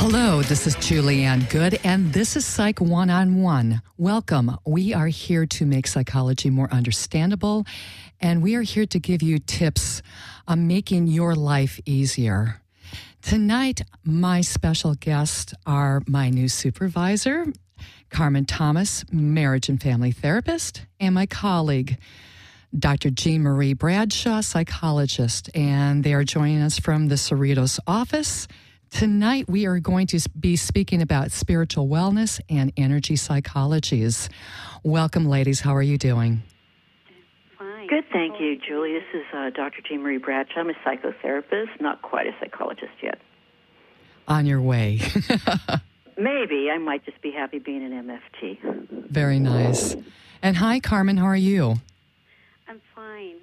Hello, this is Julianne Good, and this is Psych One-on-One. Welcome. We are here to make psychology more understandable, and we are here to give you tips on making your life easier. Tonight, my special guests are my new supervisor, Carmen Thomas, marriage and family therapist, and my colleague, Dr. Jean Marie Bradshaw, psychologist, and they are joining us from the Cerritos office. Tonight, we are going to be speaking about spiritual wellness and energy psychologies. Welcome, ladies. How are you doing? Fine. Good, thank you, Julie. This is Dr. Jean Marie Bradshaw. I'm a psychotherapist, not quite a psychologist yet. On your way. Maybe. I might just be happy being an MFT. Very nice. And hi, Carmen. How are you? I'm fine.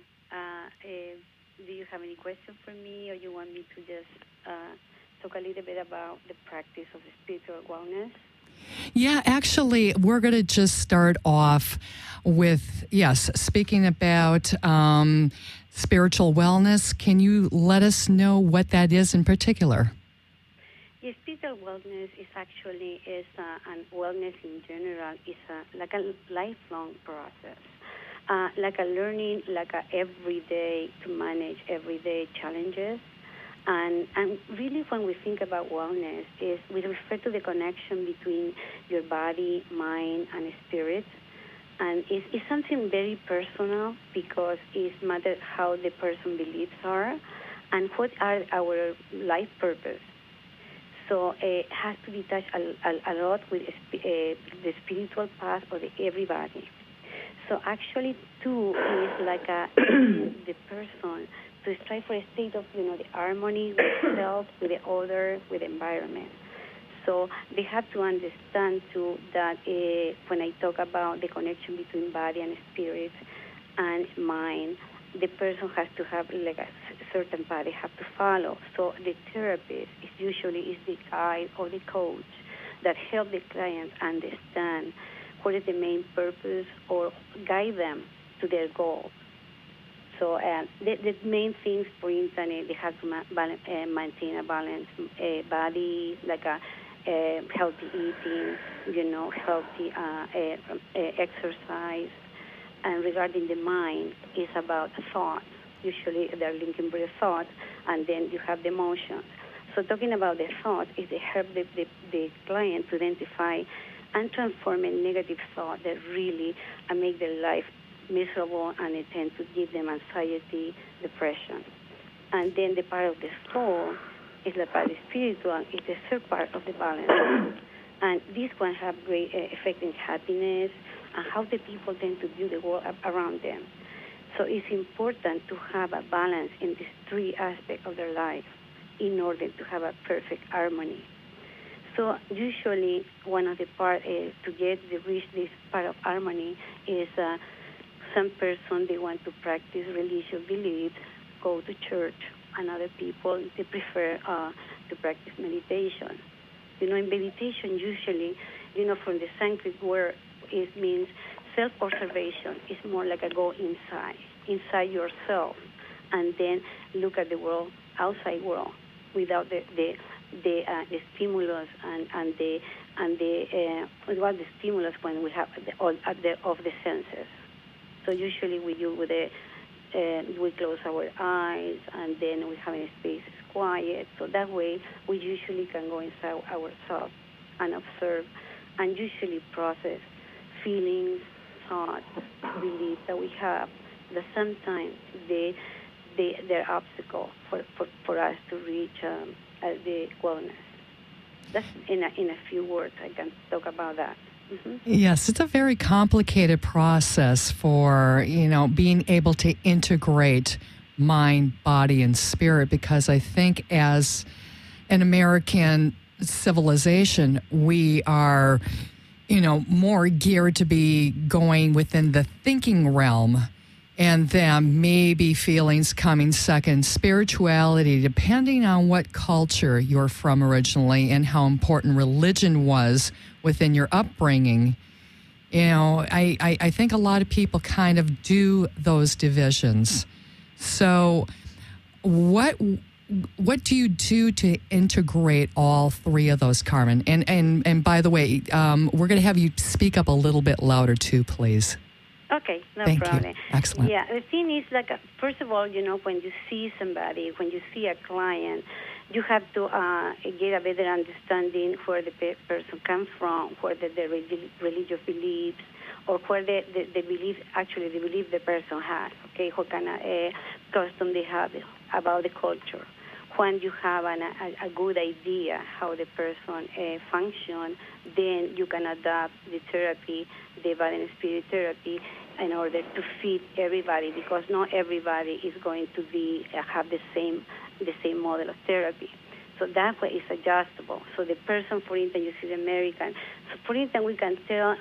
Do you have any questions for me, or you want me to just talk a little bit about the practice of spiritual wellness? Yeah, actually, we're going to just start off with, speaking about spiritual wellness. Can you let us know what that is in particular? Yes, spiritual wellness is actually, and wellness in general, is like a lifelong process. Like a learning, like a everyday, to manage everyday challenges. And really when we think about wellness, is we refer to the connection between your body, mind, and spirit. And it's something very personal because it matters how the person beliefs are and what are our life purpose. So it has to be touched a lot with the spiritual path of everybody. So actually, too, is like the person to strive for a state of, the harmony with self, with the other, with the environment. So they have to understand, too, that when I talk about the connection between body and spirit and mind, the person has to have like a certain path they have to follow. So the therapist is the guide or the coach that help the client understand what is the main purpose or guide them to their goal. So the main things, for instance, they have to maintain a balanced body, like a healthy eating, healthy exercise. And regarding the mind, it's about thoughts. Usually they're linking with the thoughts, and then you have the emotions. So talking about the thoughts is they help the client to identify and transform a negative thought that really make their life miserable, and it tends to give them anxiety, depression. And then the part of the soul is the part of the spiritual, is the third part of the balance. And this one have great effect in happiness and how the people tend to view the world around them. So it's important to have a balance in these three aspects of their life in order to have a perfect harmony. So usually one of the parts to reach this part of harmony is some person, they want to practice religious beliefs, go to church, and other people, they prefer to practice meditation. In meditation usually, from the Sanskrit word, it means self-observation. It's more like a go inside yourself, and then look at the world, outside world, without the stimulus and the stimulus when we have of the senses. So usually we do with we close our eyes, and then we have a space quiet. So that way we usually can go inside ourselves and observe, and usually process feelings, thoughts, beliefs that we have. That sometimes they're obstacle for us to reach the wellness. That's in a few words I can talk about that. Mm-hmm. Yes, it's a very complicated process for, being able to integrate mind, body, and spirit, because I think as an American civilization, we are, more geared to be going within the thinking realm, and then maybe feelings coming second. Spirituality, depending on what culture you're from originally and how important religion was within your upbringing, I think a lot of people kind of do those divisions. So what what do you do to integrate all three of those, Carmen? And by the way, we're going to have you speak up a little bit louder too, please. Okay, no Thank problem. you. Excellent. Yeah, the thing is, like, first of all, when you see somebody, when you see a client, you have to get a better understanding where the person comes from, where the religious beliefs, or where the belief, actually the belief the person has, okay, what kind of custom they have about the culture. When you have a good idea how the person functions, then you can adapt the therapy, the body and spirit therapy, in order to fit everybody, because not everybody is going to be have the same model of therapy. So that way it's adjustable. So the person, for instance, you see the American. So for instance, we can tell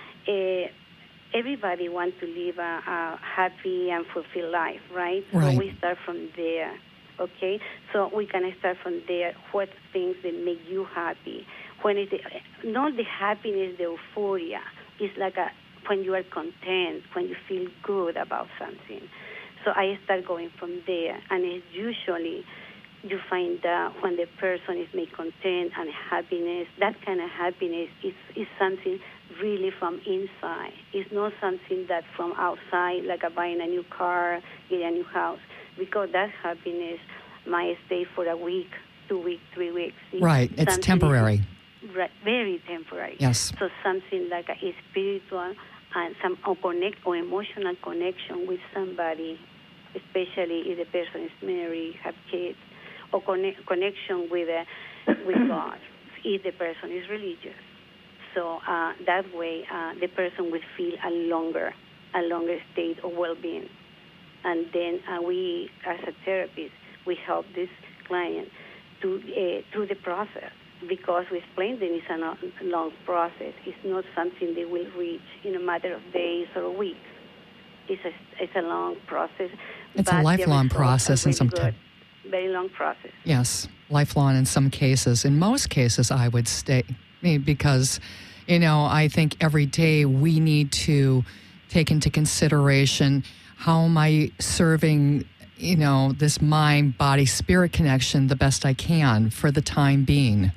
everybody wants to live a happy and fulfilled life, right? Right. So we start from there. Okay, so we can start from there. What things that make you happy? When it's not the happiness, the euphoria. It's like when you are content, when you feel good about something. So I start going from there, and it's usually you find that when the person is made content and happiness, that kind of happiness is something really from inside. It's not something that from outside, like buying a new car, getting a new house, because that happiness might stay for a week, 2 weeks, 3 weeks. Right, it's temporary. Right, very temporary. Yes. So something like a spiritual and some or emotional connection with somebody, especially if the person is married, have kids, or connection with God, if the person is religious. So that way, the person will feel a longer state of well-being. And then we, as a therapist, we help this client through the process, because we explain that it's a long process. It's not something they will reach in a matter of days or weeks. It's a long process. It's a lifelong process in some time. Very long process. Yes, lifelong in some cases. In most cases, I would say, because, I think every day we need to take into consideration how am I serving, this mind, body, spirit connection the best I can for the time being,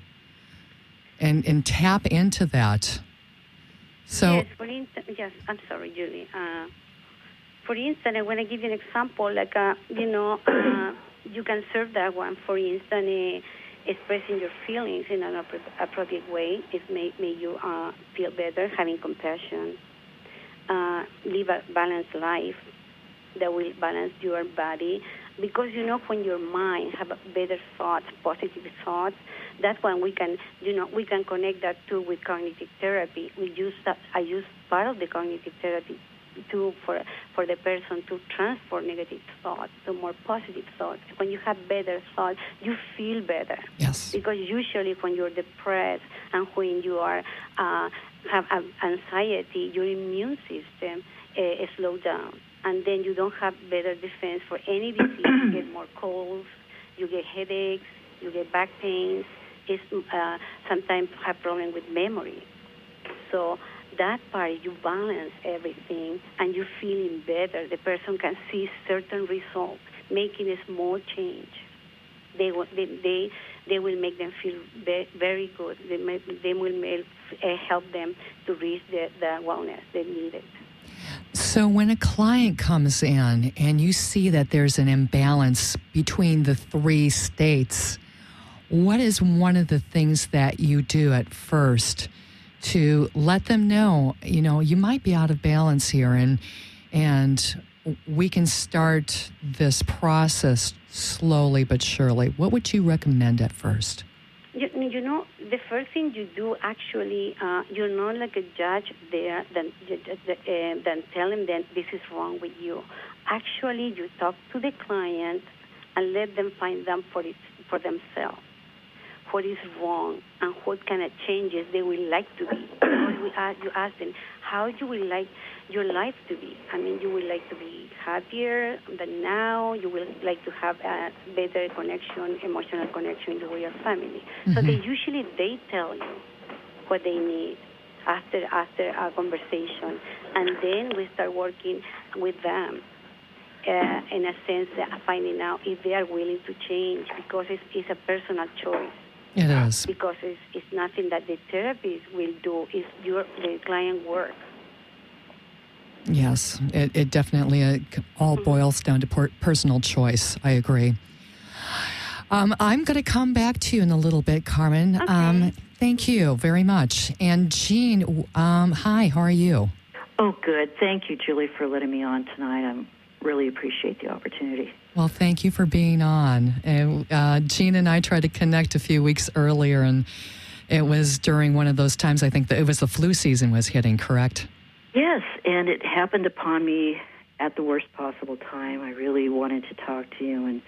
and tap into that. So yes, for instance, yes, I'm sorry, Julie. For instance, I want to give you an example, like you can serve that one. For instance, expressing your feelings in an appropriate way. It may you feel better, having compassion, live a balanced life that will balance your body. Because when your mind have better thoughts, positive thoughts, that's when we can connect that too with cognitive therapy. I use part of the cognitive therapy too for the person to transfer negative thoughts to more positive thoughts. When you have better thoughts, you feel better. Yes. Because usually when you're depressed and when you are have anxiety, your immune system slows down. And then you don't have better defense for any disease. You get more colds, you get headaches, you get back pains. Sometimes have problems with memory. So that part, you balance everything, and you're feeling better. The person can see certain results, making a small change. They will make them feel very good. They will help them to reach the wellness they needed. So when a client comes in and you see that there's an imbalance between the three states, what is one of the things that you do at first to let them know, you might be out of balance here, and we can start this process slowly but surely? What would you recommend at first? The first thing you do, actually, you're not like a judge there, then tell them that this is wrong with you. Actually, you talk to the client and let them find them for themselves. What is wrong and what kind of changes they would like to be. You ask them, how you would like your life to be. I mean, you would like to be happier than now. You would like to have a better connection, emotional connection with your family. Mm-hmm. So they tell you what they need after a conversation, and then we start working with them in a sense, finding out if they are willing to change, because it's a personal choice. It is. Because it's nothing that the therapist will do. It's the client work. Yes, it definitely all boils down to personal choice. I agree. I'm going to come back to you in a little bit, Carmen. Okay. Thank you very much. And Jean, hi, how are you? Oh, good. Thank you, Julie, for letting me on tonight. I really appreciate the opportunity. Well, thank you for being on. And Jean and I tried to connect a few weeks earlier, and it was during one of those times, I think that it was the flu season was hitting, correct? Yes, and it happened upon me at the worst possible time. I really wanted to talk to you and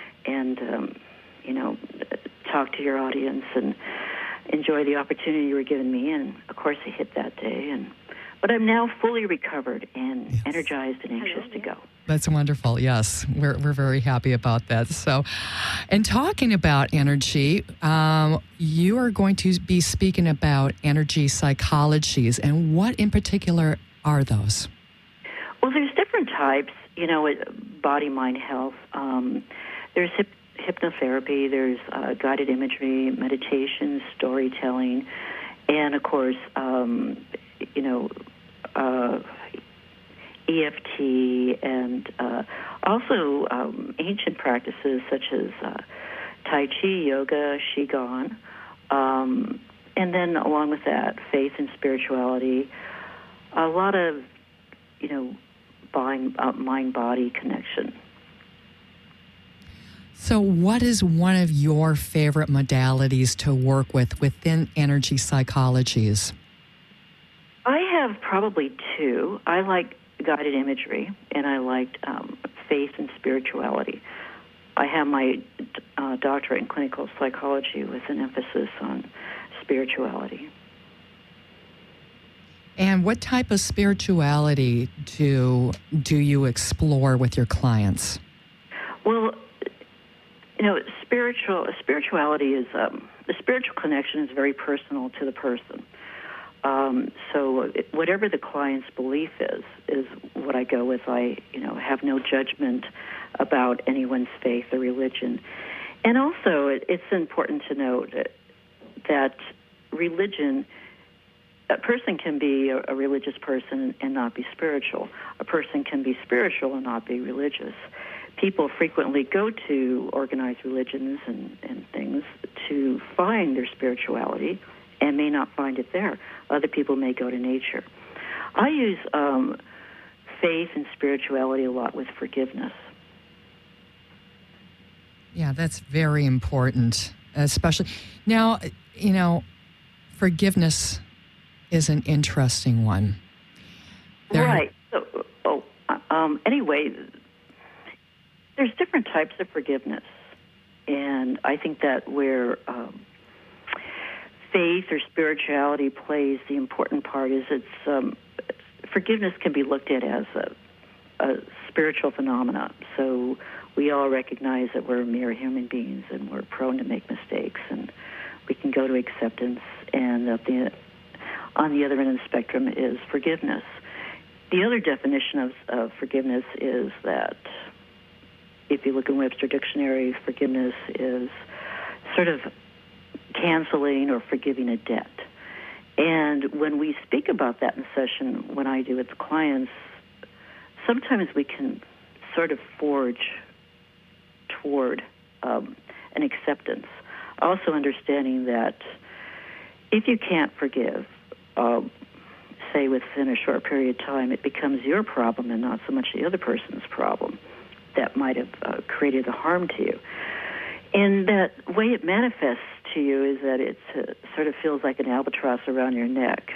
talk to your audience and enjoy the opportunity you were giving me. And, of course, it hit that day. But I'm now fully recovered and energized and anxious to go. That's wonderful. Yes, we're very happy about that. So, and talking about energy, you are going to be speaking about energy psychologies, and what in particular are those? Well, there's different types. Body, mind, health. There's hypnotherapy. There's guided imagery, meditation, storytelling, and of course, EFT, and also ancient practices such as Tai Chi, yoga, Qigong, and then along with that, faith and spirituality, a lot of, mind-body connection. So what is one of your favorite modalities to work with within energy psychologies? I have probably two. I like guided imagery, and I liked faith and spirituality. I have my doctorate in clinical psychology with an emphasis on spirituality. And what type of spirituality do you explore with your clients? Well, spirituality is the spiritual connection is very personal to the person. So whatever the client's belief is what I go with. I, have no judgment about anyone's faith or religion. And also, it's important to note that religion, a person can be a religious person and not be spiritual. A person can be spiritual and not be religious. People frequently go to organized religions and things to find their spirituality and may not find it there. Other people may go to nature. I use faith and spirituality a lot with forgiveness. Yeah, that's very important, especially now, forgiveness is an interesting one. Right. So, anyway, there's different types of forgiveness. And I think that where faith or spirituality plays the important part is forgiveness can be looked at as a spiritual phenomena. So we all recognize that we're mere human beings and we're prone to make mistakes, and we can go to acceptance. And on the other end of the spectrum is forgiveness. The other definition of forgiveness is that if you look in Webster Dictionary, forgiveness is sort of canceling or forgiving a debt. And when we speak about that in session, when I do with the clients, sometimes we can sort of forge toward an acceptance. Also understanding that if you can't forgive, say within a short period of time, it becomes your problem and not so much the other person's problem that might have created the harm to you. And that way it manifests to you is that it sort of feels like an albatross around your neck,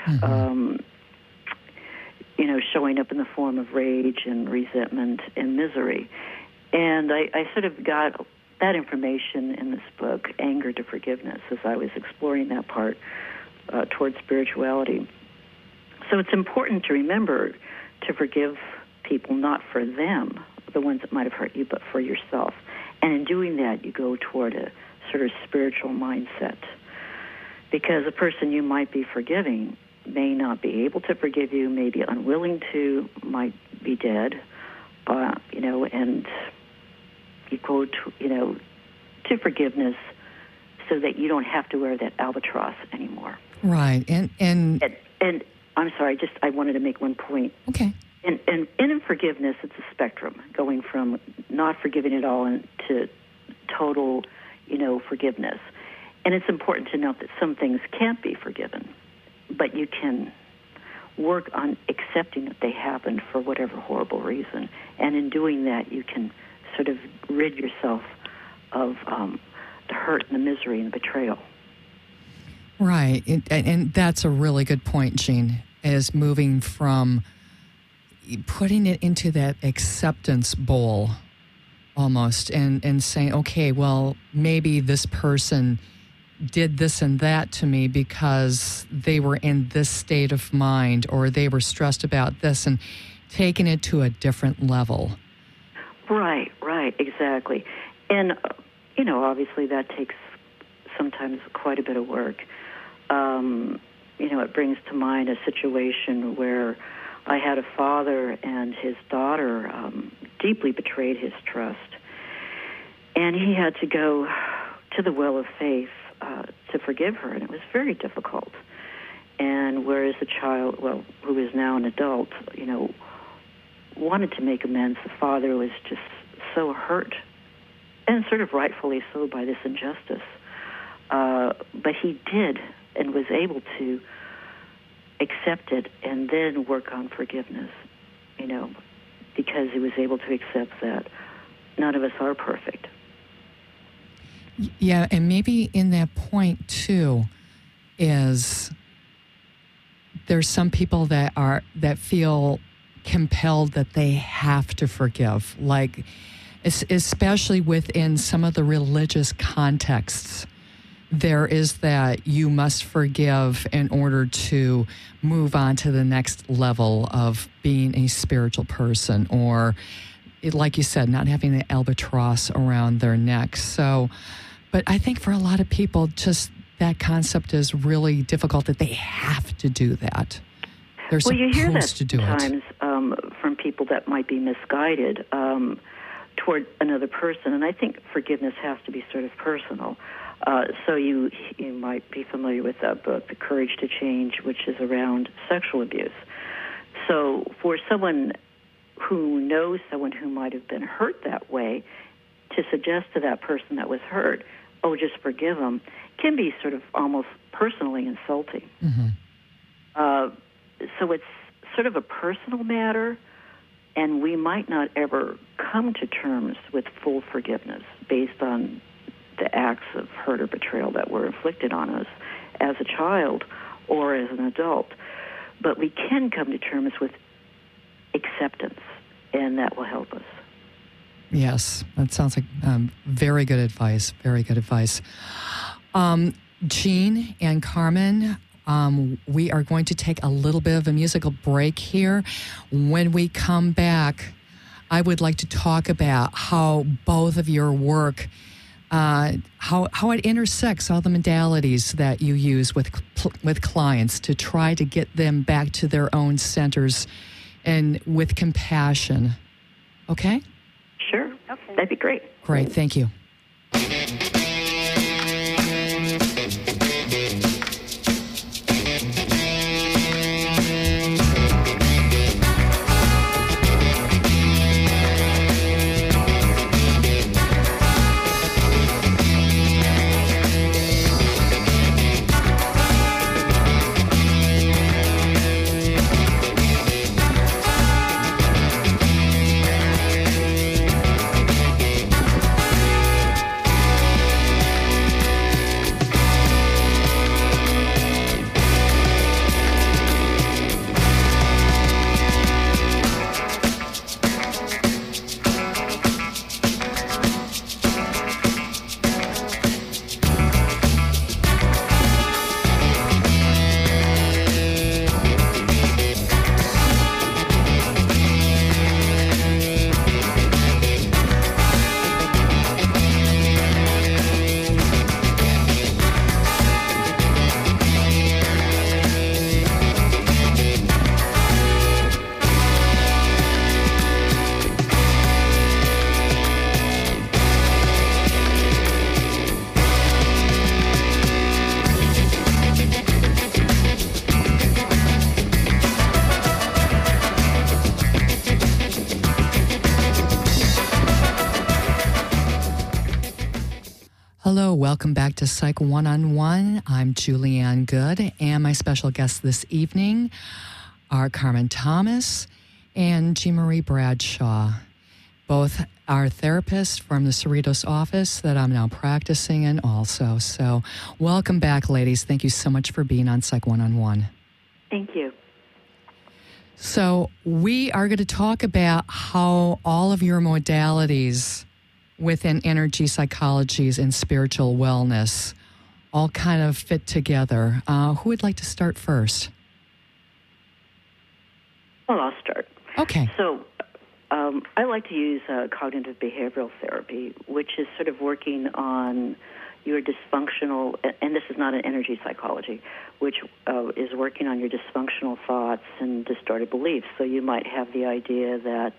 showing up in the form of rage and resentment and misery. And I sort of got that information in this book, Anger to Forgiveness, as I was exploring that part towards spirituality. So it's important to remember to forgive people, not for them, the ones that might have hurt you, but for yourself. And in doing that, you go toward a sort of spiritual mindset. Because a person you might be forgiving may not be able to forgive you, may be unwilling to, might be dead, and you go to forgiveness so that you don't have to wear that albatross anymore. Right. And I'm sorry, I wanted to make one point. Okay. And in forgiveness, it's a spectrum, going from not forgiving at all to total, forgiveness. And it's important to note that some things can't be forgiven, but you can work on accepting that they happened for whatever horrible reason. And in doing that, you can sort of rid yourself of the hurt and the misery and the betrayal. Right. And that's a really good point, Jean, is moving from putting it into that acceptance bowl almost and saying, okay, well, maybe this person did this and that to me because they were in this state of mind or they were stressed about this, and taking it to a different level. Right, exactly. And, obviously that takes sometimes quite a bit of work. It brings to mind a situation where I had a father and his daughter deeply betrayed his trust. And he had to go to the well of faith to forgive her, and it was very difficult. And whereas the child, who is now an adult, wanted to make amends, the father was just so hurt, and sort of rightfully so, by this injustice. But he did and was able to accept it and then work on forgiveness, because he was able to accept that none of us are perfect. Yeah, and maybe in that point, too, is there's some people that feel compelled that they have to forgive, like especially within some of the religious contexts. There is that you must forgive in order to move on to the next level of being a spiritual person, or, like you said, not having the albatross around their neck. So, but I think for a lot of people, just that concept is really difficult, that they have to do that. They're supposed you hear that to do sometimes from people that might be misguided toward another person, and I think forgiveness has to be sort of personal. So you might be familiar with that book, The Courage to Change, which is around sexual abuse. So for someone who knows someone who might have been hurt that way, to suggest to that person that was hurt, oh, just forgive them, can be sort of almost personally insulting. Mm-hmm. So it's sort of a personal matter, and we might not ever come to terms with full forgiveness based on the acts of hurt or betrayal that were inflicted on us as a child or as an adult. But we can come to terms with acceptance, and that will help us. Yes, that sounds like very good advice, very good advice. Jean and Carmen, we are going to take a little bit of a musical break here. When we come back, I would like to talk about how both of your work, how it intersects all the modalities that you use with clients to try to get them back to their own centers and with compassion. Okay? Sure. Okay. That'd be great. Great. Thank you. Welcome back to Psych One-on-One. I'm Julianne Good, and my special guests this evening are Carmen Thomas and Jean Marie Bradshaw. Both are therapists from the Cerritos office that I'm now practicing in also. So welcome back, ladies. Thank you so much for being on Psych One-on-One. Thank you. So we are going to talk about how all of your modalities within energy psychologies and spiritual wellness all kind of fit together. Who would like to start first? Well, I'll start. Okay. So I like to use cognitive behavioral therapy, which is sort of working on your dysfunctional, and this is not an energy psychology, which is working on your dysfunctional thoughts and distorted beliefs. So you might have the idea that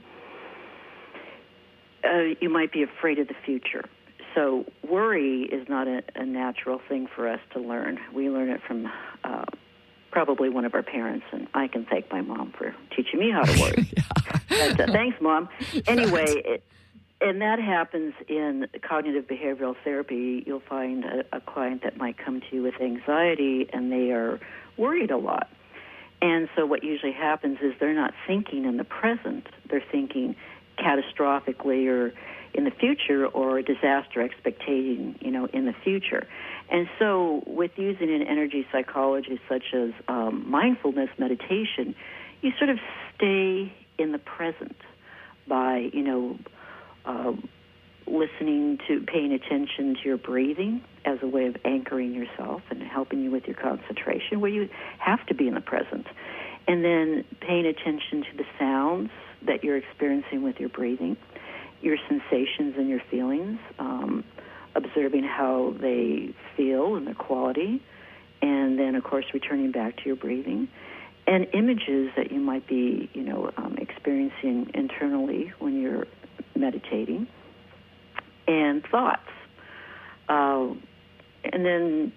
you might be afraid of the future. So worry is not a natural thing for us to learn. We learn it from probably one of our parents, and I can thank my mom for teaching me how to worry. But, thanks, Mom. Anyway, and that happens in cognitive behavioral therapy. You'll find a client that might come to you with anxiety, and they are worried a lot. And so what usually happens is they're not thinking in the present. They're thinking catastrophically or in the future, or disaster expectating, in the future. And so with using an energy psychology such as mindfulness meditation, you sort of stay in the present by, listening to, paying attention to your breathing as a way of anchoring yourself and helping you with your concentration, where you have to be in the present. And then paying attention to the sounds that you're experiencing with your breathing, your sensations and your feelings, observing how they feel and their quality, and then, of course, returning back to your breathing, and images that you might be, experiencing internally when you're meditating, and thoughts. And then,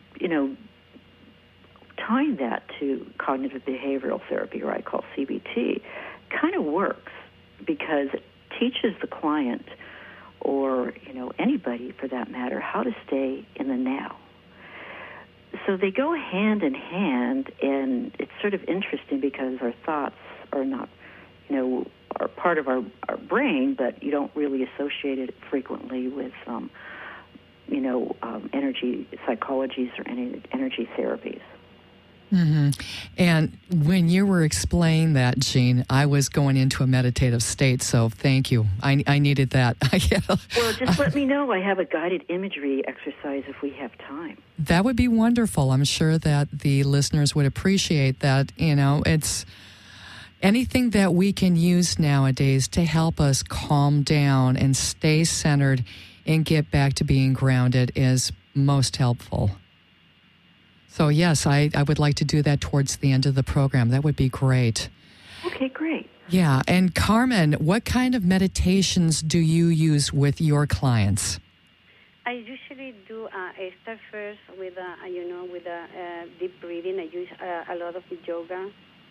tying that to cognitive behavioral therapy, or I call CBT, kind of works because it teaches the client, or anybody for that matter, how to stay in the now. So they go hand in hand, and it's sort of interesting because our thoughts are not, are part of our brain, but you don't really associate it frequently with, energy psychologies or any energy therapies. Mm-hmm. And when you were explaining that, Jean, I was going into a meditative state, so thank you. I needed that. Well, just let me know. I have a guided imagery exercise if we have time. That would be wonderful. I'm sure that the listeners would appreciate that. It's anything that we can use nowadays to help us calm down and stay centered and get back to being grounded is most helpful. So, yes, I would like to do that towards the end of the program. That would be great. Okay, great. Yeah. And Carmen, what kind of meditations do you use with your clients? I usually do. I start first with, with deep breathing. I use a lot of the yoga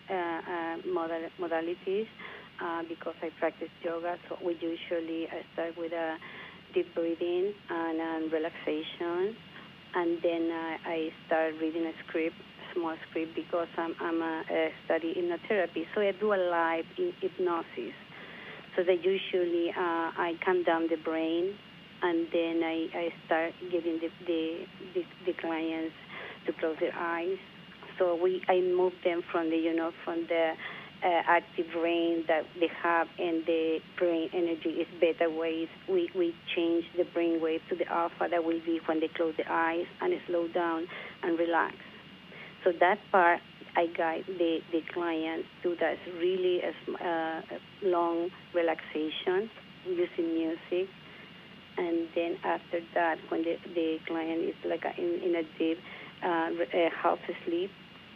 modalities because I practice yoga. So we usually start with deep breathing and relaxation. And then I start reading a small script, because I'm study hypnotherapy. So I do a live hypnosis. So that usually I calm down the brain, and then I start getting the clients to close their eyes. So I move them from the active brain that they have, and the brain energy is beta waves. We change the brain wave to the alpha, that will be when they close the eyes and slow down and relax. So that part, I guide the client to that really long relaxation using music. And then after that, when the client is like in a deep half sleep,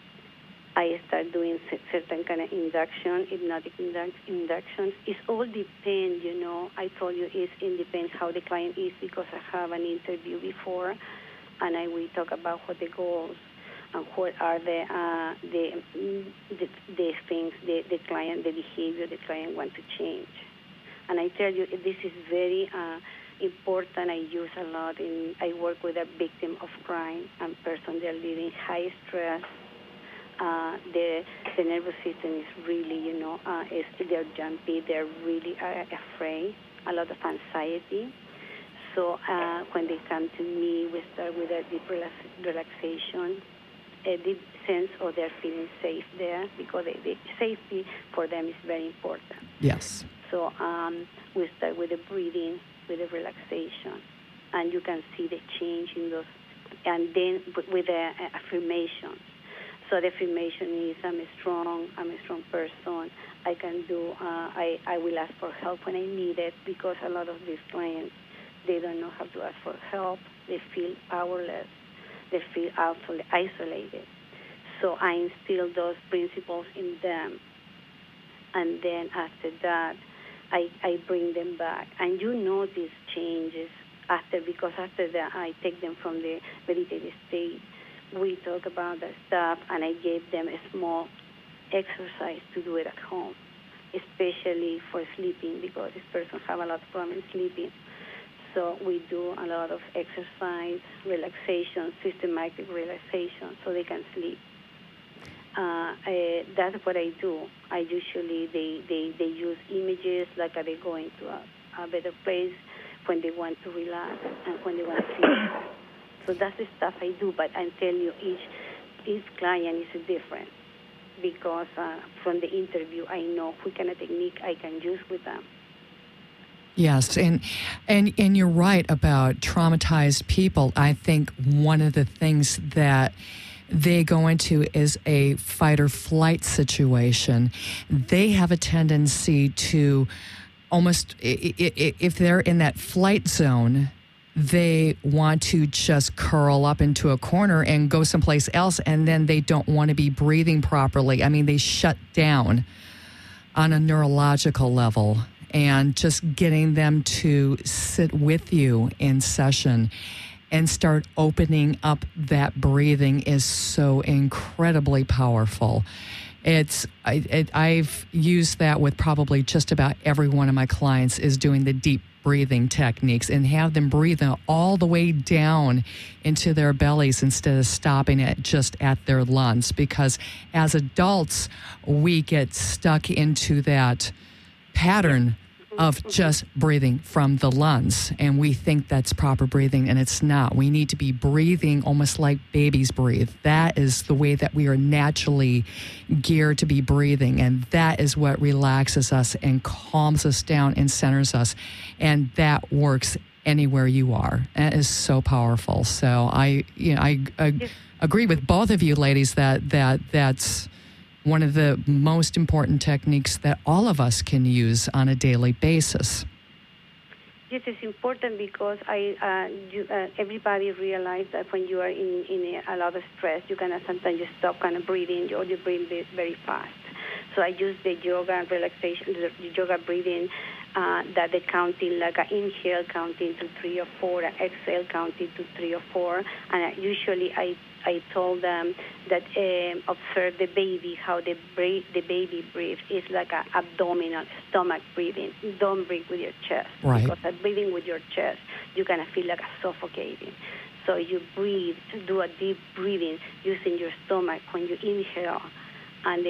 I start doing certain kind of hypnotic inductions. It all depends, I told you it depends how the client is, because I have an interview before, and we talk about what the goals and what are the things the client, the behavior the client wants to change. And I tell you, this is very important. I use a lot I work with a victim of crime and person they're living high stress. The nervous system is really, they're jumpy. They're really afraid. A lot of anxiety. So when they come to me, we start with a deep relaxation, a deep sense of they're feeling safe there, because the safety for them is very important. Yes. So we start with the breathing, with the relaxation, and you can see the change in those. And then with the affirmations. So the affirmation is, I'm a strong person. I can do, I will ask for help when I need it, because a lot of these clients, they don't know how to ask for help. They feel powerless. They feel isolated. So I instill those principles in them. And then after that, I bring them back. And you notice changes because after that, I take them from the meditative state. We talk about that stuff, and I gave them a small exercise to do it at home, especially for sleeping, because this person have a lot of problems sleeping. So we do a lot of exercise, relaxation, systematic relaxation, so they can sleep. That's what I do. I usually, they use images, like they go into a better place when they want to relax and when they want to sleep. So that's the stuff I do, but I tell you, each client is different, because from the interview, I know what kind of technique I can use with them. Yes, and you're right about traumatized people. I think one of the things that they go into is a fight or flight situation. They have a tendency to almost, if they're in that flight zone, they want to just curl up into a corner and go someplace else, and then they don't want to be breathing properly. I mean, they shut down on a neurological level. And just getting them to sit with you in session and start opening up that breathing is so incredibly powerful. I've used that with probably just about every one of my clients, is doing the deep breathing techniques, and have them breathe all the way down into their bellies instead of stopping it just at their lungs. Because as adults, we get stuck into that pattern of just breathing from the lungs, and we think that's proper breathing, and it's not. We need to be breathing almost like babies breathe. That is the way that we are naturally geared to be breathing, and that is what relaxes us and calms us down and centers us, and that works anywhere you are. That is so powerful. So I agree with both of you ladies that's one of the most important techniques that all of us can use on a daily basis. Yes, it's important because everybody realizes that when you are in a lot of stress, you can sometimes you stop kind of breathing, or you breathe very fast. So I use the yoga and relaxation, the yoga breathing, that the counting, like an inhale counting to 3 or 4, and exhale counting to 3 or 4, and usually I told them that observe the baby, how the baby breathes. It's like an abdominal stomach breathing. Don't breathe with your chest. Right. Because breathing with your chest, you're going to feel like a suffocating. So you breathe, do a deep breathing using your stomach when you inhale. And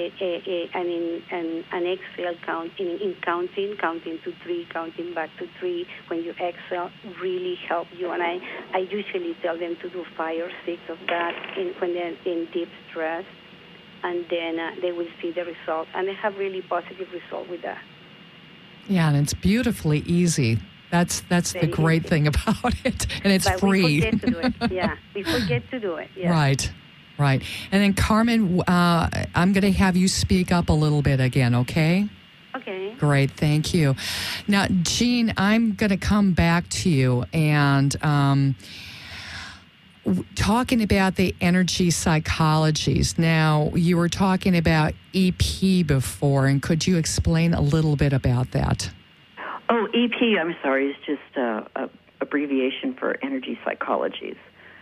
an exhale counting to 3, counting back to 3. When you exhale, really help you. And I usually tell them to do 5 or 6 of that when they're in deep stress, and then they will see the result. And they have really positive result with that. Yeah, and it's beautifully easy. That's the great thing about it, and it's free. We forget to do it. Yeah, we forget to do it. Yeah. Right. And then, Carmen, I'm going to have you speak up a little bit again, okay? Okay. Great, thank you. Now, Jean, I'm going to come back to you and talking about the energy psychologies. Now, you were talking about EP before, and could you explain a little bit about that? Oh, EP, I'm sorry, is just a abbreviation for energy psychologies.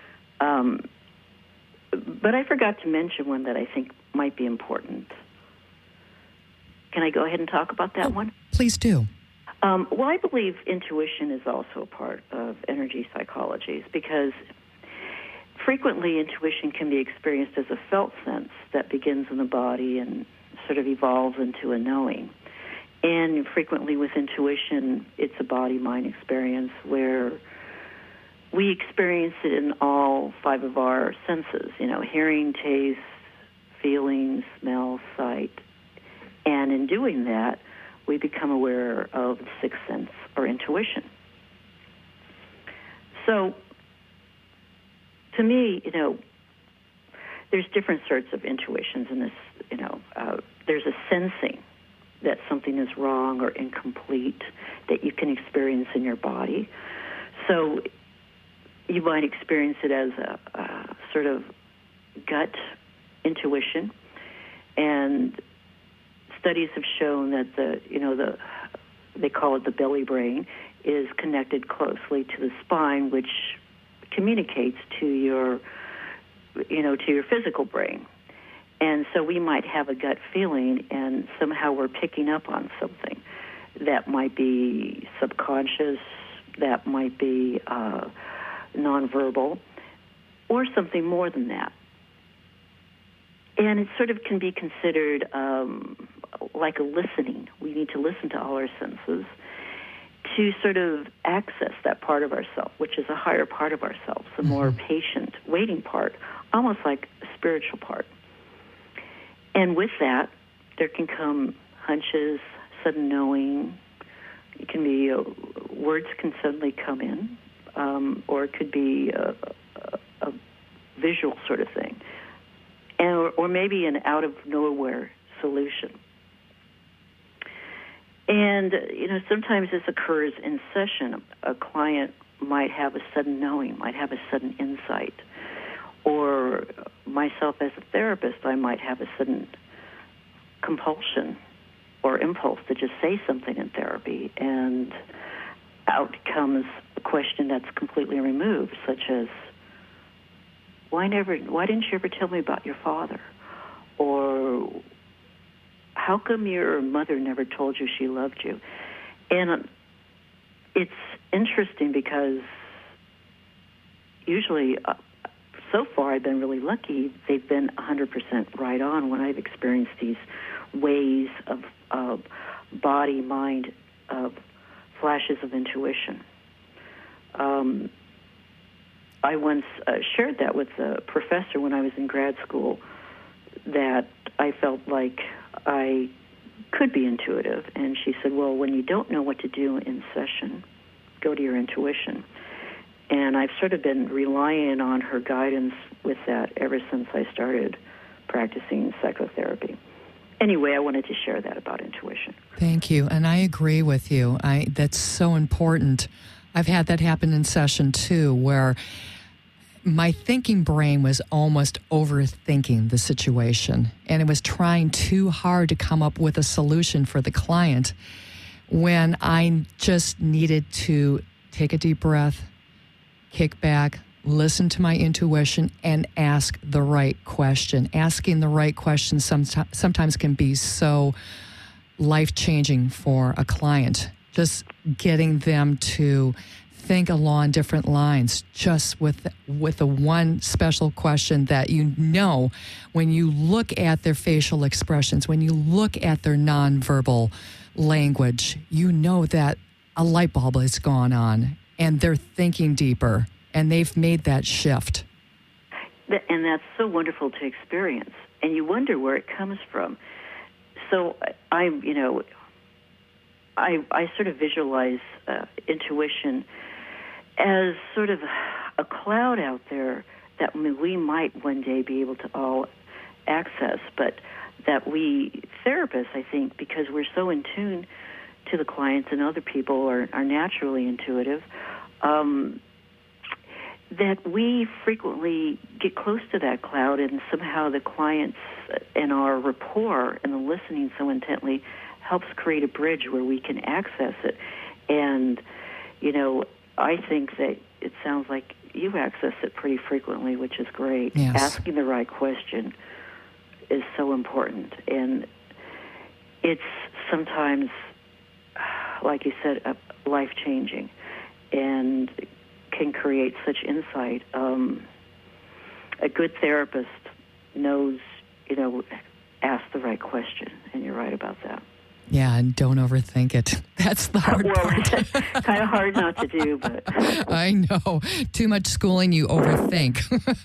But I forgot to mention one that I think might be important. Can I go ahead and talk about that one? Please do. Well, I believe intuition is also a part of energy psychology because frequently intuition can be experienced as a felt sense that begins in the body and sort of evolves into a knowing. And frequently with intuition, it's a body-mind experience where we experience it in all 5 of our senses, hearing, taste, feeling, smell, sight. And in doing that, we become aware of the 6th sense or intuition. So, to me, there's different sorts of intuitions in this, there's a sensing that something is wrong or incomplete that you can experience in your body. So you might experience it as a sort of gut intuition, and studies have shown that they call it the belly brain, is connected closely to the spine, which communicates to your physical brain. And so we might have a gut feeling, and somehow we're picking up on something that might be subconscious, that might be nonverbal, or something more than that. And it sort of can be considered like a listening. We need to listen to all our senses to sort of access that part of ourselves, which is a higher part of ourselves, a more patient, waiting part, almost like a spiritual part. And with that, there can come hunches, sudden knowing. It can be words can suddenly come in, or it could be a visual sort of thing, or maybe an out of nowhere solution. And sometimes this occurs in session. A client might have a sudden knowing, might have a sudden insight. Or myself as a therapist, I might have a sudden compulsion or impulse to just say something in therapy, and out comes a question that's completely removed, such as, why didn't you ever tell me about your father? Or how come your mother never told you she loved you? And it's interesting because usually so far I've been really lucky. They've been 100% right on when I've experienced these ways of body, mind, flashes of intuition. I once shared that with a professor when I was in grad school, that I felt like I could be intuitive. And she said, well, when you don't know what to do in session, go to your intuition. And I've sort of been relying on her guidance with that ever since I started practicing psychotherapy. Anyway, I wanted to share that about intuition. Thank you. And I agree with you. That's so important. I've had that happen in session too, where my thinking brain was almost overthinking the situation, and it was trying too hard to come up with a solution for the client when I just needed to take a deep breath, kick back, listen to my intuition, and ask the right question. Asking the right question sometimes can be so life-changing for a client. Just getting them to think along different lines, just with the one special question that when you look at their facial expressions, when you look at their nonverbal language, that a light bulb has gone on and they're thinking deeper and they've made that shift. And that's so wonderful to experience. And you wonder where it comes from. So I sort of visualize intuition as sort of a cloud out there that we might one day be able to all access, but that we therapists, I think, because we're so in tune to the clients and other people are naturally intuitive, that we frequently get close to that cloud, and somehow the clients and our rapport and the listening so intently helps create a bridge where we can access it. And, I think that it sounds like you access it pretty frequently, which is great. Yes. Asking the right question is so important. And it's sometimes like you said, life-changing and can create such insight. A good therapist knows, ask the right question, and you're right about that. Yeah, and don't overthink it. That's the hard part. Kind of hard not to do, but... I know. Too much schooling, you overthink.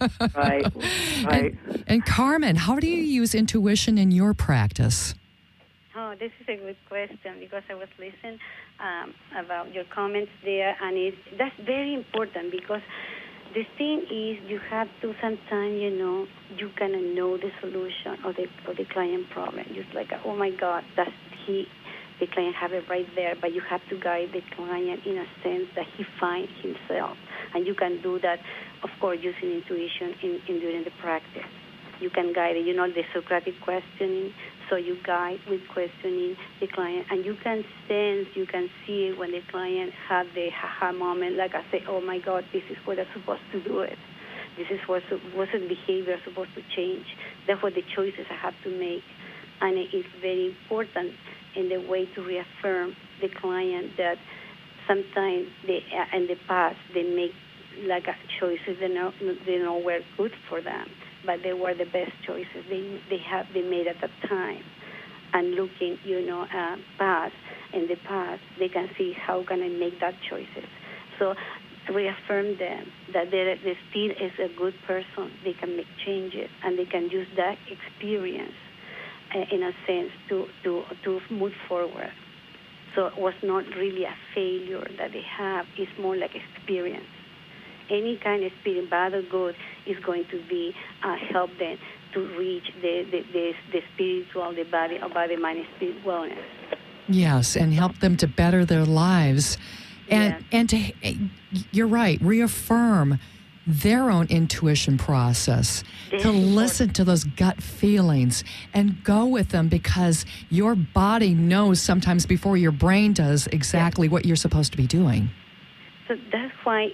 Right. And Carmen, how do you use intuition in your practice? Oh, this is a good question, because I was listening about your comments there, and that's very important, because the thing is, you have to sometimes, you cannot know the solution of the client problem. You're like, oh my God, the client have it right there, but you have to guide the client in a sense that he finds himself. And you can do that, of course, using intuition during the practice. You can guide it, the Socratic questioning. So you guide with questioning the client, and you can sense, you can see when the client had the aha moment, like I say, oh my God, this is what I'm supposed to do it. This is what the behavior I'm supposed to change. That's what the choices I have to make. And it is very important in the way to reaffirm the client that sometimes in the past they make choices they know were good for them, but they were the best choices they made at that time. And looking, past, in the past, they can see how can I make that choices. So reaffirm them that they still is a good person. They can make changes, and they can use that experience in a sense to move forward. So it was not really a failure that they have. It's more like experience. Any kind of experience, bad or good, is going to be help them to reach the spiritual, the body, mind, spirit wellness. Yes, and help them to better their lives. And to, you're right, reaffirm their own intuition process, to listen to those gut feelings and go with them, because your body knows sometimes before your brain does exactly what you're supposed to be doing. So that's why,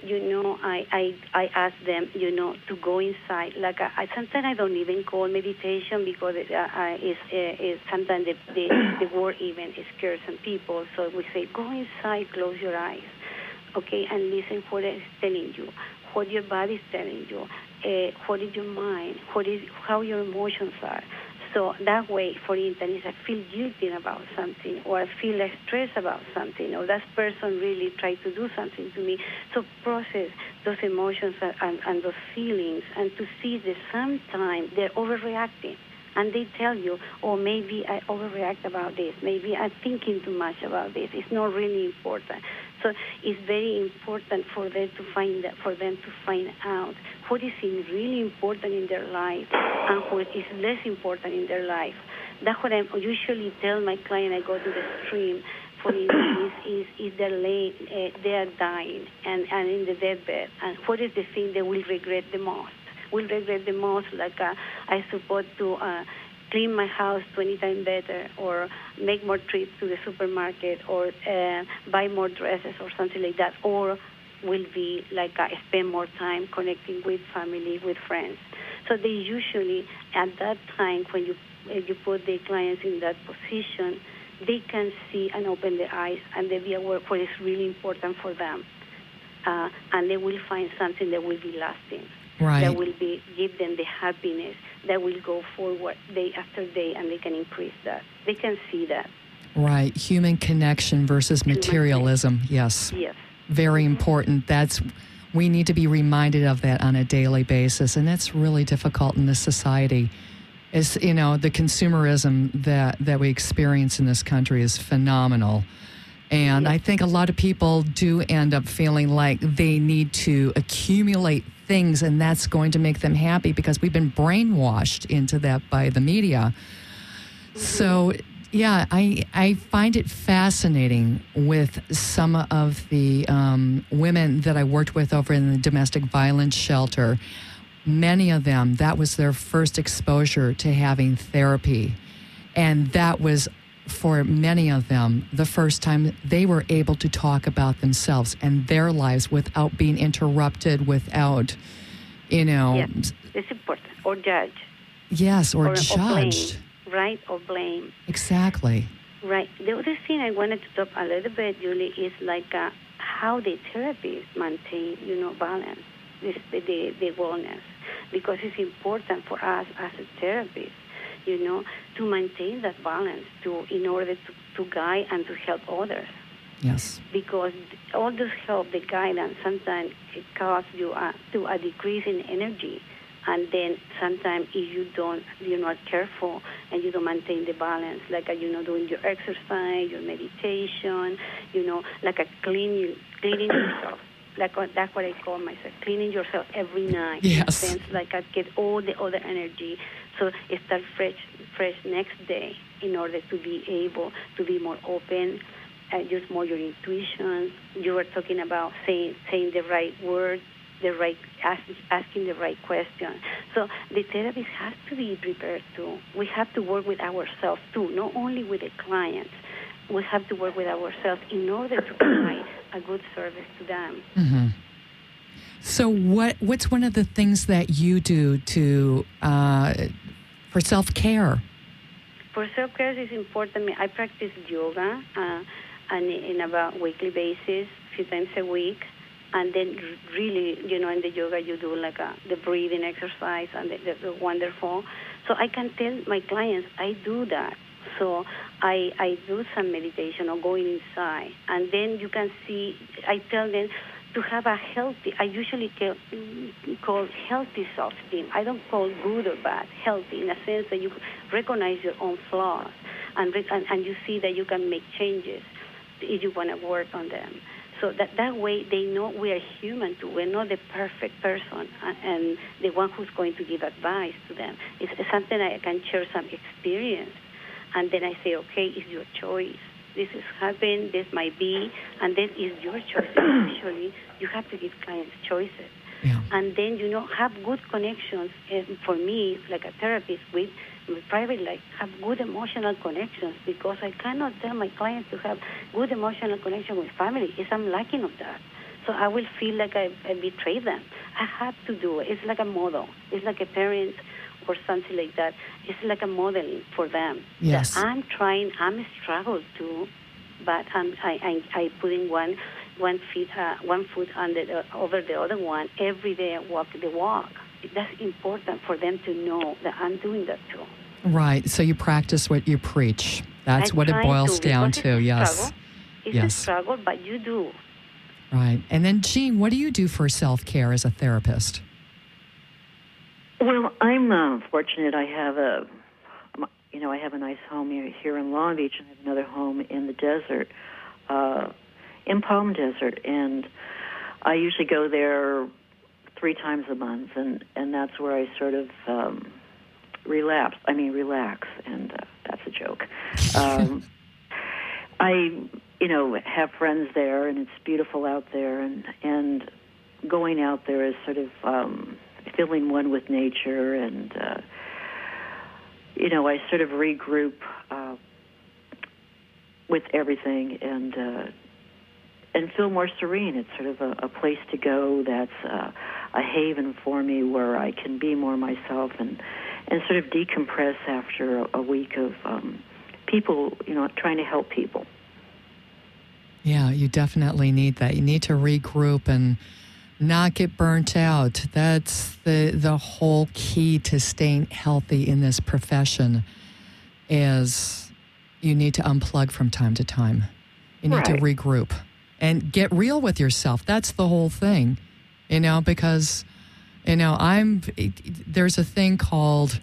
I ask them, to go inside. Sometimes I don't even call meditation, because it's sometimes the word even scares some people. So we say, go inside, close your eyes, okay, and listen what it's telling you, what your body is telling you, what is your mind, how your emotions are. So that way, for instance, if I feel guilty about something, or I feel stressed about something, or that person really tried to do something to me, so process those emotions and those feelings, and to see that sometimes they're overreacting. And they tell you, oh, maybe I overreact about this. Maybe I'm thinking too much about this. It's not really important. So it's very important for them to find out what is really important in their life and what is less important in their life. That's what I usually tell my client. I go to the stream. For instance, is they are dying and in the deathbed, and what is the thing they will regret the most? Will regret the most, I suppose, to clean my house 20 times better, or make more trips to the supermarket, or buy more dresses or something like that, or will be spend more time connecting with family, with friends. So they usually, at that time, when you put the clients in that position, they can see and open their eyes, and they be aware of what is really important for them. And they will find something that will be lasting. Right. That will give them the happiness that will go forward day after day, and they can increase that. They can see that. Right. Human connection versus materialism. Yes. Yes. Very important. We need to be reminded of that on a daily basis, and that's really difficult in this society. The consumerism that we experience in this country is phenomenal. And I think a lot of people do end up feeling like they need to accumulate things, and that's going to make them happy, because we've been brainwashed into that by the media. Mm-hmm. So, yeah, I find it fascinating with some of the women that I worked with over in the domestic violence shelter. Many of them, that was their first exposure to having therapy. And that was, for many of them, the first time they were able to talk about themselves and their lives without being interrupted, without, Yes, it's important. Or judge. Yes, or judged. Or blame, right? Or blame. Exactly. Right. The other thing I wanted to talk a little bit, Julie, is like how the therapists maintain, balance, the wellness, because it's important for us as a therapist, to maintain that balance in order to guide and to help others. Yes. Because all this help, the guidance, sometimes it causes you to a decrease in energy. And then sometimes if you're not careful and you don't maintain the balance, like, doing your exercise, your meditation, like cleaning yourself. That's what I call myself, cleaning yourself every night. Yes. In a sense, like I get all the other energy. So it start fresh next day in order to be able to be more open, use more your intuition. You were talking about saying the right words, asking the right question. So the therapist has to be prepared too. We have to work with ourselves too, not only with the clients. We have to work with ourselves in order to provide a good service to them. Mm-hmm. So what's one of the things that you do for self-care? For self-care, it's important. I practice yoga and in about weekly basis, a few times a week. And then really, in the yoga, you do like the breathing exercise and the wonderful. So I can tell my clients, I do that. So I do some meditation or going inside. And then you can see, I tell them to have a healthy, I usually call healthy self-esteem. I don't call good or bad, healthy, in a sense that you recognize your own flaws and you see that you can make changes if you want to work on them. So that way they know we are human too. We're not the perfect person and the one who's going to give advice to them. It's something I can share some experience. And then I say, okay, it's your choice. This is happening, this might be, and then it's your choice. Usually you have to give clients choices. Yeah. And then, have good connections. And for me, like a therapist with my private life, have good emotional connections, because I cannot tell my clients to have good emotional connection with family if I'm lacking of that. So I will feel like I betrayed them. I have to do it. It's like a model. It's like a parent or something like that. It's like a modeling for them. Yes. That I'm struggle too, but I put in one foot over the other one every day. I walk the walk. That's important for them to know that I'm doing that too. Right. So you practice what you preach. That's what it boils down to. Yes. It's a struggle, but you do. Right. And then, Jean, what do you do for self-care as a therapist? Well, I'm fortunate. I have a nice home here in Long Beach, and I have another home in the desert, in Palm Desert, and I usually go there 3 times a month, and that's where I sort of relax, and that's a joke. I have friends there, and it's beautiful out there, and going out there is sort of feeling one with nature, and I sort of regroup with everything, and feel more serene. It's sort of a place to go that's a haven for me, where I can be more myself and sort of decompress after a week of people, trying to help people. Yeah, you definitely need that. You need to regroup and not get burnt out. That's the whole key to staying healthy in this profession, is you need to unplug from time to time. You need to regroup and get real with yourself. That's the whole thing, because, there's a thing called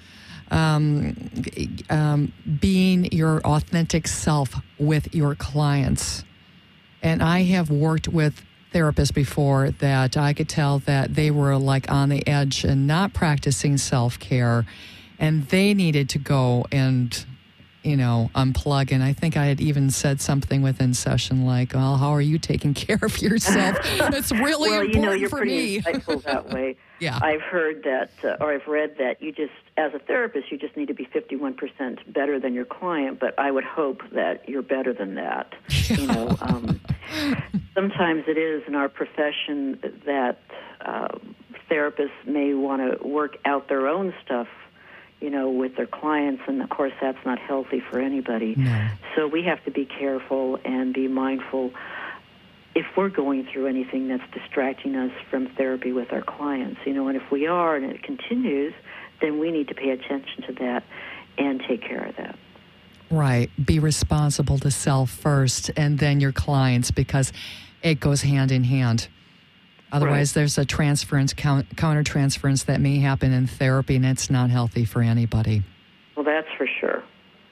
being your authentic self with your clients. And I have worked with therapists before that I could tell that they were like on the edge and not practicing self-care, and they needed to go and unplug. And I think I had even said something within session like, well, how are you taking care of yourself? It's really important you're for pretty me. insightful that way. Yeah. I've heard that, or I've read that you just, as a therapist, you just need to be 51% better than your client, but I would hope that you're better than that. Yeah. Sometimes it is in our profession that therapists may want to work out their own stuff, with their clients, and of course that's not healthy for anybody. No. So we have to be careful and be mindful if we're going through anything that's distracting us from therapy with our clients, and if we are and it continues, then we need to pay attention to that and take care of that. Right. Be responsible to self first and then your clients, because it goes hand in hand. Otherwise, there's a countertransference that may happen in therapy, and it's not healthy for anybody. Well, that's for sure.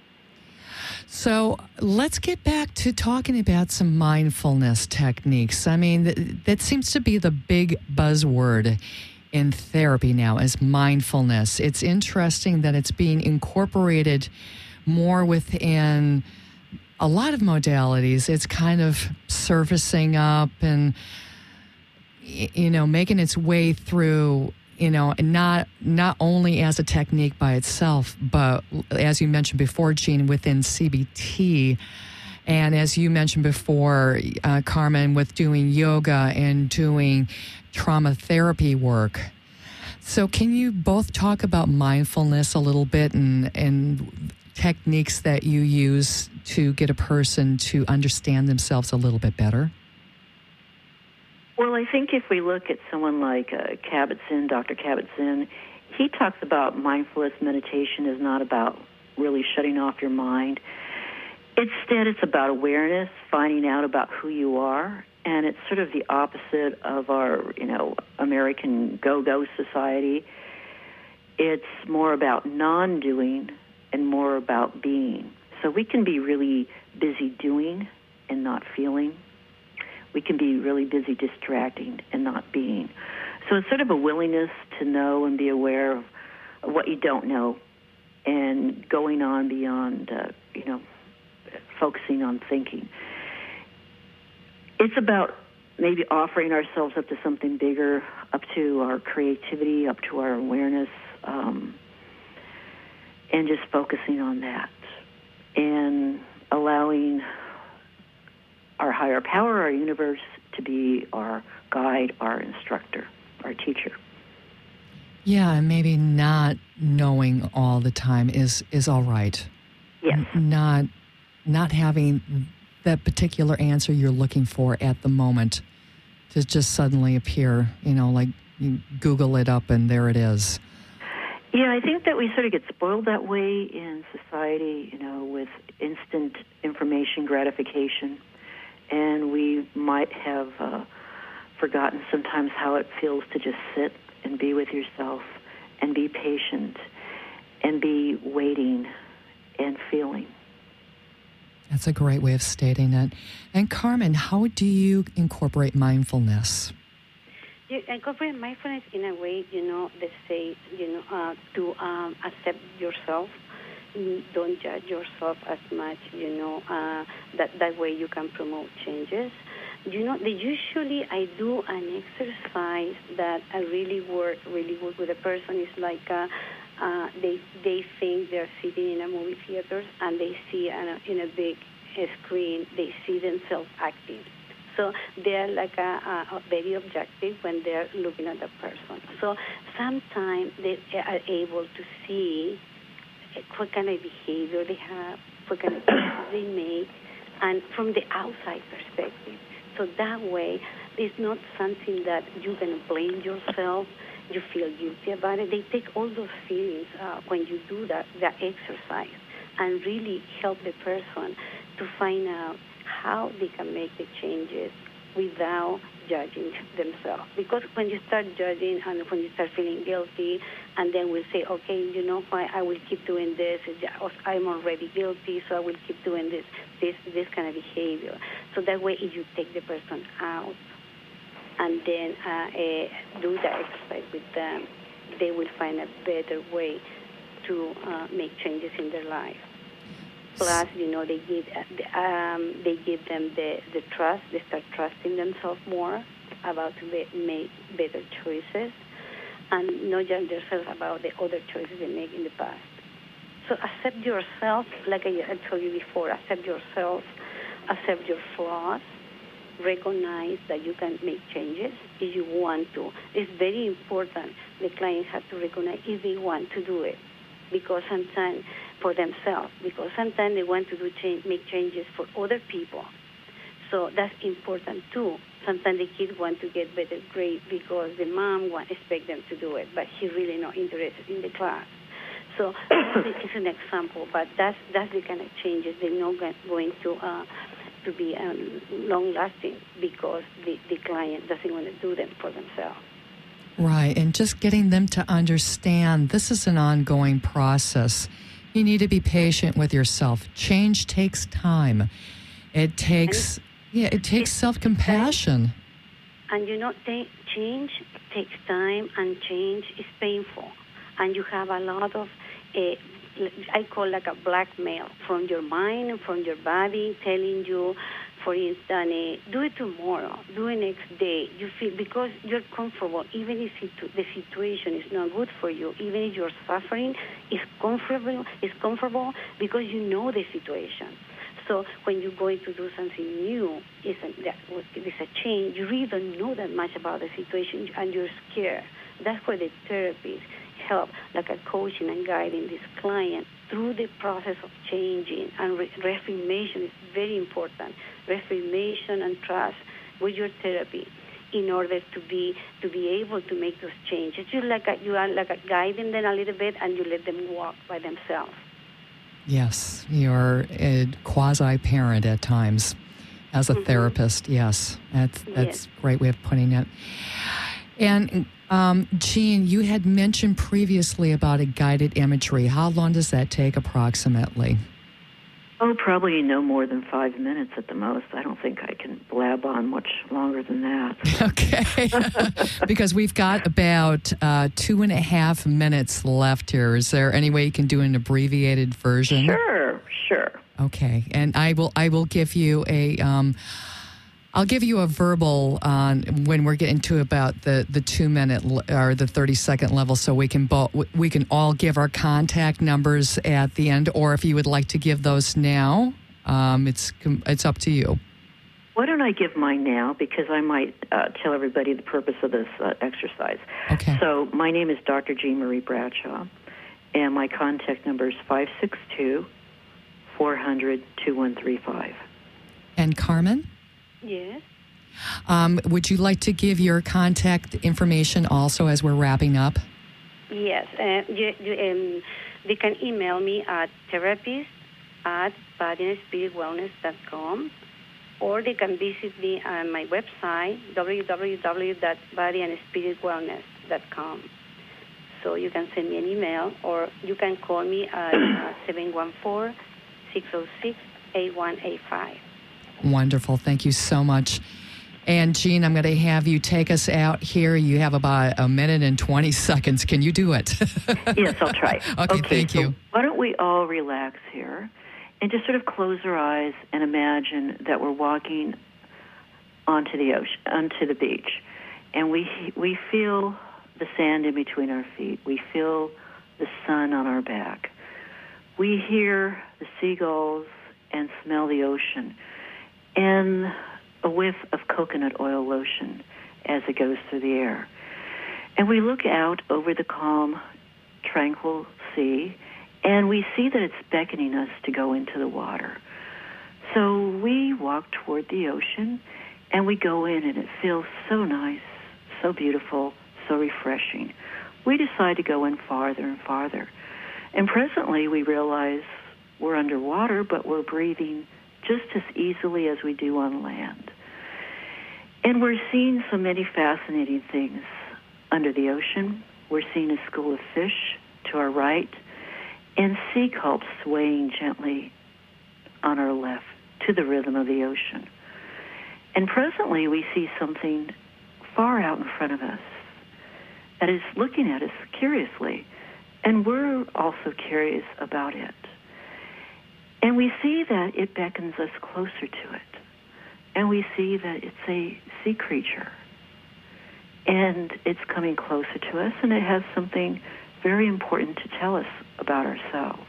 So let's get back to talking about some mindfulness techniques. I mean, that seems to be the big buzzword in therapy now, is mindfulness. It's interesting that it's being incorporated more within a lot of modalities. It's kind of surfacing up and making its way through, and not only as a technique by itself, but as you mentioned before, Jean, within CBT, and as you mentioned before, Carmen, with doing yoga and doing trauma therapy work. So can you both talk about mindfulness a little bit and techniques that you use to get a person to understand themselves a little bit better? Well, I think if we look at someone like Kabat-Zinn, Dr. Kabat-Zinn, he talks about mindfulness meditation is not about really shutting off your mind. Instead, it's about awareness, finding out about who you are, and it's sort of the opposite of our, American go-go society. It's more about non-doing and more about being. So we can be really busy doing and not feeling. We can be really busy distracting and not being. So it's sort of a willingness to know and be aware of what you don't know and going on beyond, focusing on thinking. It's about maybe offering ourselves up to something bigger, up to our creativity, up to our awareness, and just focusing on that and allowing our higher power, our universe, to be our guide, our instructor, our teacher. Yeah, and maybe not knowing all the time is all right. Yes. Not having that particular answer you're looking for at the moment to just suddenly appear, like you Google it up and there it is. Yeah, I think that we sort of get spoiled that way in society, with instant information gratification. And we might have forgotten sometimes how it feels to just sit and be with yourself and be patient and be waiting and feeling. That's a great way of stating it. And Carmen, how do you incorporate mindfulness? You incorporate mindfulness in a way, that says, to accept yourself. Don't judge yourself as much, that way you can promote changes. Usually I do an exercise that I really work with a person. It's like they think they're sitting in a movie theater and they see in a big screen, they see themselves acting. So they're like a very objective when they're looking at the person. So sometimes they are able to see what kind of behavior they have, what kind of choices they make, and from the outside perspective. So that way, it's not something that you're going to blame yourself, you feel guilty about it. They take all those feelings when you do that exercise and really help the person to find out how they can make the changes without judging themselves. Because when you start judging and when you start feeling guilty, and then we say, okay, you know what, I will keep doing this. I'm already guilty, so I will keep doing this kind of behavior. So that way, if you take the person out and then do the exercise with them, they will find a better way to make changes in their life. Plus, they give them the trust. They start trusting themselves more about to make better choices and not judge themselves about the other choices they make in the past. So accept yourself, like I told you before, accept yourself, accept your flaws, recognize that you can make changes if you want to. It's very important the clients have to recognize if they want to do it. because sometimes for themselves, because sometimes they want to make changes for other people. So that's important too. Sometimes the kids want to get better grades because the mom expect them to do it, but she's really not interested in the class. So it's an example, but that's the kind of changes they're not going to be long-lasting because the client doesn't want to do them for themselves. Right, and just getting them to understand this is an ongoing process. You need to be patient with yourself. Change takes time. It takes self-compassion. And change takes time, and change is painful. And you have a lot of, I call like a blackmail from your mind and from your body telling you, for instance, do it tomorrow, do it next day. You feel, because you're comfortable, even if the situation is not good for you, even if you're suffering, it's comfortable because you know the situation. So when you're going to do something new, it's a change. You really don't know that much about the situation, and you're scared. That's where the therapists help, like a coaching and guiding this client through the process of changing. And reaffirmation is very important. Reaffirmation and trust with your therapy in order to be able to make those changes. You are guiding them a little bit, and you let them walk by themselves. Yes, you're a quasi-parent at times as a therapist. Yes, that's a great way of putting it. And Jean, you had mentioned previously about a guided imagery. How long does that take approximately? Oh, probably no more than 5 minutes at the most. I don't think I can blab on much longer than that. Okay. Because we've got about 2.5 minutes left here. Is there any way you can do an abbreviated version? Sure. Okay. And I will give you I'll give you a verbal on when we're getting to about the 2-minute or the 30-second level, so we can all give our contact numbers at the end, or if you would like to give those now, it's up to you. Why don't I give mine now, because I might tell everybody the purpose of this exercise. Okay. So my name is Dr. Jean Marie Bradshaw, and my contact number is 562-400-2135. And Carmen? Yes. Would you like to give your contact information also as we're wrapping up? Yes. They can email me at therapist@bodyandspiritwellness.com, or they can visit me on my website, www.bodyandspiritwellness.com. So you can send me an email, or you can call me at 714-606-8185. Wonderful. Thank you so much. And Jean, I'm going to have you take us out here. You have about 1 minute and 20 seconds. Can you do it? Yes, I'll try. Okay, thank you. So why don't we all relax here and just sort of close our eyes and imagine that we're walking onto the ocean, onto the beach, and we feel the sand in between our feet. We feel the sun on our back. We hear the seagulls and smell the ocean, and a whiff of coconut oil lotion as it goes through the air. And we look out over the calm, tranquil sea, and we see that it's beckoning us to go into the water. So we walk toward the ocean, and we go in, and it feels so nice, so beautiful, so refreshing. We decide to go in farther and farther. And presently we realize we're underwater, but we're breathing just as easily as we do on land. And we're seeing so many fascinating things under the ocean. We're seeing a school of fish to our right, and sea culps swaying gently on our left to the rhythm of the ocean. And presently we see something far out in front of us that is looking at us curiously, and we're also curious about it. And we see that it beckons us closer to it. And we see that it's a sea creature. And it's coming closer to us, and it has something very important to tell us about ourselves.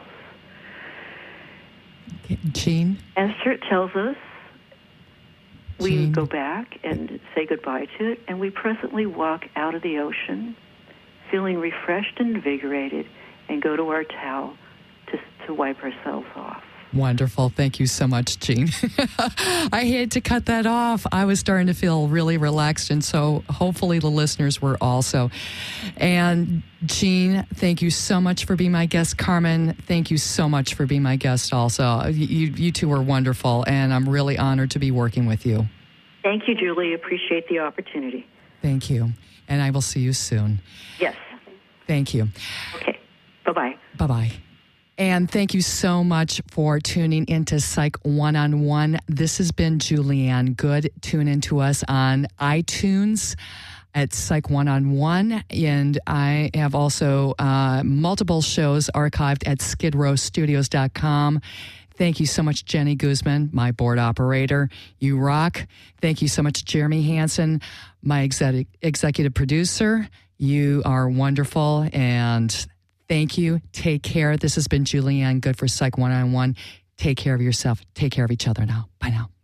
Jean? After it tells us, we Jean? go back and say goodbye to it, and we presently walk out of the ocean, feeling refreshed and invigorated, and go to our towel to wipe ourselves off. Wonderful. Thank you so much, Jean. I had to cut that off. I was starting to feel really relaxed, and so hopefully the listeners were also. And Jean, thank you so much for being my guest. Carmen, thank you so much for being my guest also. You two were wonderful, and I'm really honored to be working with you. Thank you, Julie. Appreciate the opportunity. Thank you. And I will see you soon. Yes. Thank you. Okay. Bye-bye. Bye-bye. And thank you so much for tuning into Psych One-on-One. This has been Julianne Good. Tune into us on iTunes at Psych One-on-One. And I have also multiple shows archived at skidrowstudios.com. Thank you so much, Jenny Guzman, my board operator. You rock. Thank you so much, Jeremy Hansen, my executive producer. You are wonderful, and thank you. Take care. This has been Julianne Good for Psych One-on-One. Take care of yourself. Take care of each other now. Bye now.